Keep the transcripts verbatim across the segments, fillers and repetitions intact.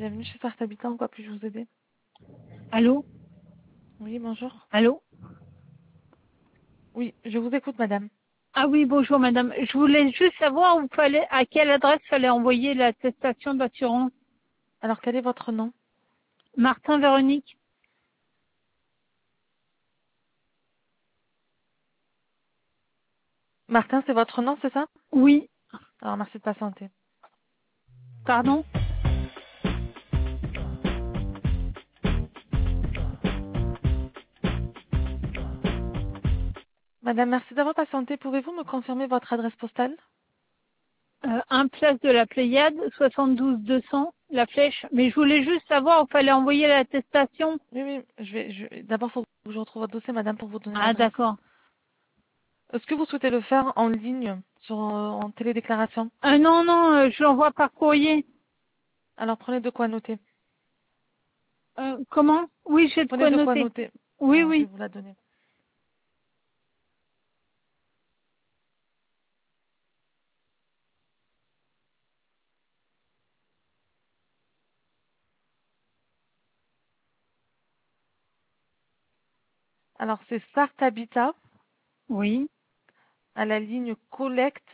Bienvenue chez Start Habitant, en quoi puis-je vous aider? Allô? Oui, bonjour. Allô? Oui, je vous écoute, madame. Ah oui, bonjour madame. Je voulais juste savoir où fallait, à quelle adresse fallait envoyer l'attestation d'assurance. Alors, quel est votre nom? Martin Véronique? Martin, c'est votre nom, c'est ça? Oui. Alors, merci de patienter. Pardon? Madame, merci d'avoir patienté. Pouvez-vous me confirmer votre adresse postale? Euh, un place de la Pléiade, soixante-douze deux cents, la Flèche. Mais je voulais juste savoir où fallait envoyer l'attestation. Oui, oui, je vais, je... d'abord, il faut que je retrouve votre dossier, madame, pour vous donner Ah l'adresse. d'accord. Est-ce que vous souhaitez le faire en ligne, sur, euh, en télédéclaration? Euh, non, non, euh, je l'envoie par courrier. Alors, prenez de quoi noter. Euh, comment? Oui, j'ai de Prenez quoi de quoi noter. noter. Oui, Alors, je vais oui. vous la donner. Alors, c'est Start Habitat, Oui. à la ligne collecte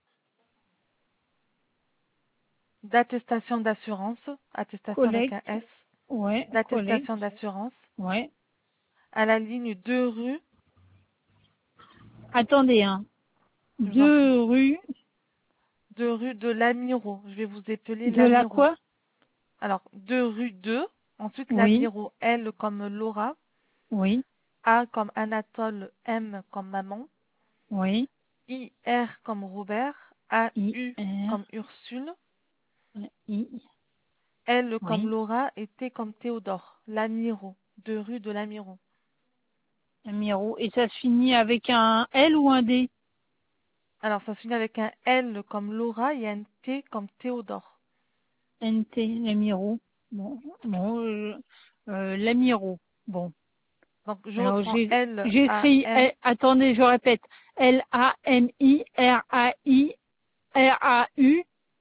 d'attestation d'assurance, attestation avec un Collecte. S, Ouais, collecte. d'attestation d'assurance, Ouais. à la ligne deux rue, Attendez, hein. je vous en prie, Deux rue deux rue de l'Amiro, je vais vous épeler de la l'Amiro. quoi? Alors, deux rue deux, ensuite Oui. l'Amiro, L comme Laura, Oui. A comme Anatole, M comme maman, Oui. I, R comme Robert, A, I, U R, comme Ursule, I, L comme oui. Laura et T comme Théodore, l'Amiro, deux rue de l'Amiro. Un Miro. Et ça se finit avec un L ou un D? Alors, ça se finit avec un L comme Laura et un T comme Théodore. N T, l'Amiro. Bon, bon, euh, euh, l'Amiro. Bon. Donc, je Alors reprends j'ai L, A, j'écris, M. L- attendez, je répète. L A M I R A I R A U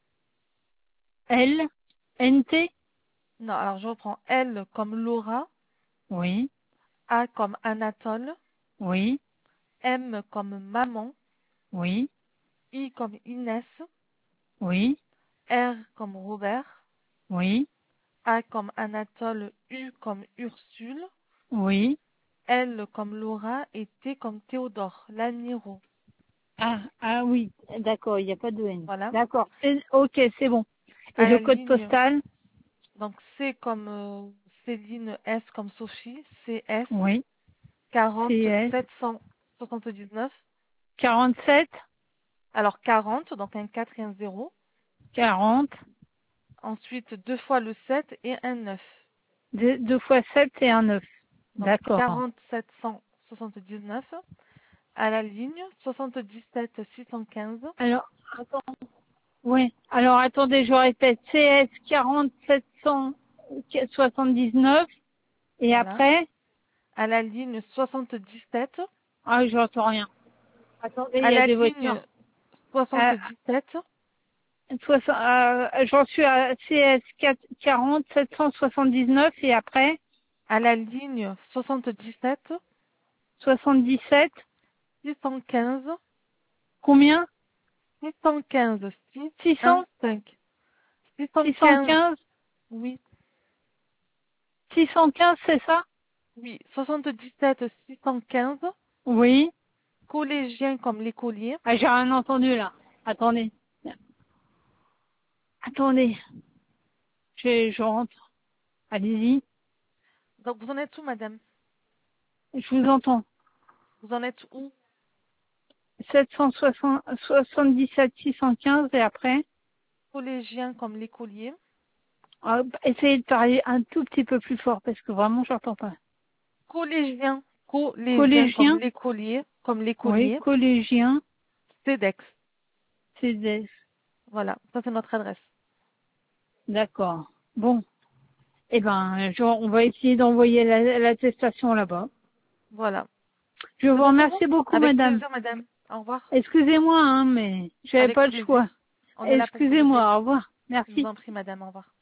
L N T. Non, alors je reprends L comme Laura, Oui. A comme Anatole, Oui. M comme maman, Oui. I comme Inès, Oui. R comme Robert, Oui. A comme Anatole, U comme Ursule, Oui. L comme Laura et T comme Théodore, l'Amiro. Ah, ah oui, d'accord, il n'y a pas de N. Voilà. D'accord. Et- Ok, c'est bon. Et À le la code ligne, postal? donc C comme euh, Céline, S comme Sophie, C S Oui. quarante C S sept cent soixante-dix-neuf. quarante-sept, Alors quarante, donc un quatre et un zéro. quarante, Ensuite, deux fois le sept et un neuf. deux, deux fois sept et un neuf. Donc D'accord. quarante sept cent soixante-dix-neuf à la ligne soixante-dix-sept six cent quinze. Alors, attends. Oui. Alors, attendez, je répète. C S quarante-sept cent soixante-dix-neuf. Et Voilà. après? À la ligne soixante-dix-sept. Ah, j'entends rien. Attendez, il À y a la des ligne voitures. Euh, soixante-dix-sept. soixante, euh, j'en suis à C S quarante sept cent soixante-dix-neuf et après? À la ligne soixante-dix-sept soixante-dix-sept. six cent quinze. Combien? six cent quinze. six six un cents? cinq. six cent quinze. six cent quinze? Oui. six cent quinze, c'est ça? Oui. soixante-dix-sept six cent quinze. Oui. Collégien comme l'écolier. Ah, j'ai rien entendu là. Attendez. Attendez. Je, je rentre. Allez-y. Donc vous en êtes où, madame? Je vous entends. Vous en êtes où? sept cent soixante-dix-sept six cent quinze et après? Collégien comme l'écolier. Ah, essayez de parler un tout petit peu plus fort parce que vraiment j'entends pas. Collégien. Collégien comme Collégien? l'écolier. Comme Oui. l'écolier. Collégien? CEDEX. C D S. Voilà. Ça, c'est notre adresse. D'accord. Bon. Eh ben, je- on va essayer d'envoyer la- l'attestation là-bas. Voilà. Je C'est vous bon pour vous? remercie beaucoup, Avec madame. plaisir, madame. Au revoir. Excusez-moi, hein, mais j'avais Avec pas le plaisir. choix. On est là pour vous aider. Excusez-moi, au revoir. Je vous Merci. en prie, madame. Au revoir.